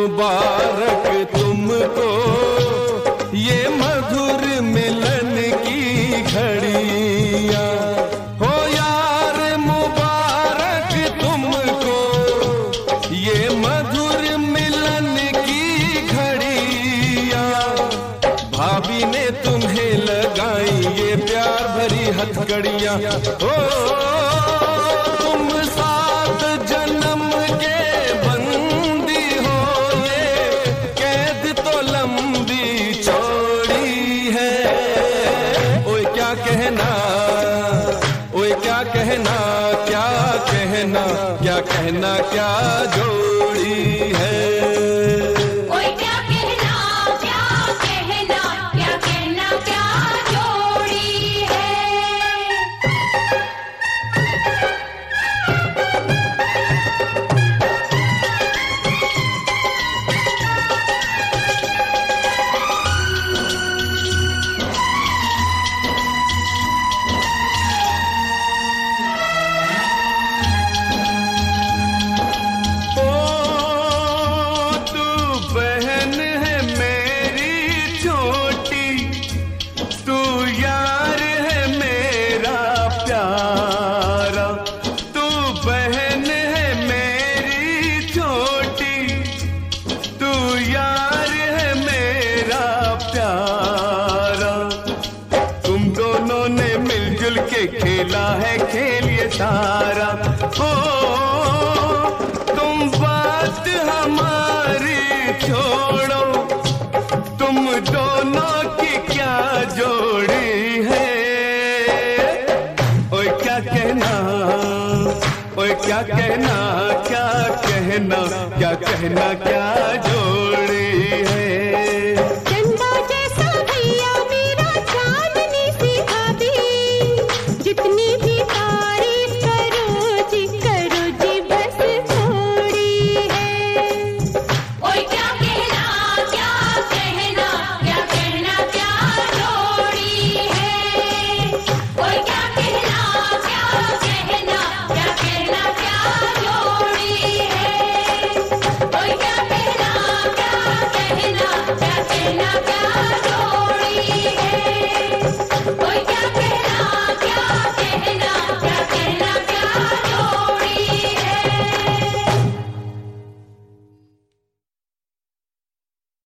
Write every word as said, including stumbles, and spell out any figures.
मुबारक तुमको, ये मधुर मिलन की घड़ियां। हो यार मुबारक तुमको, ये मधुर मिलन की घड़ियां। भाभी ने तुम्हें लगाई ये प्यार भरी हथकड़ियां। ओ तुम सात जन्म के बंदी हो, ये कैद तो लंबी चौड़ी है। ओए क्या कहना, ओए क्या कहना, क्या कहना, क्या कहना, क्या जोड़ी है। खेला है खेल ये सारा। हो तुम बात हमारी छोड़ो, तुम दोनों की क्या जोड़ी है। ओए क्या कहना, ओए क्या कहना, क्या कहना, क्या कहना, क्या जोड़ी।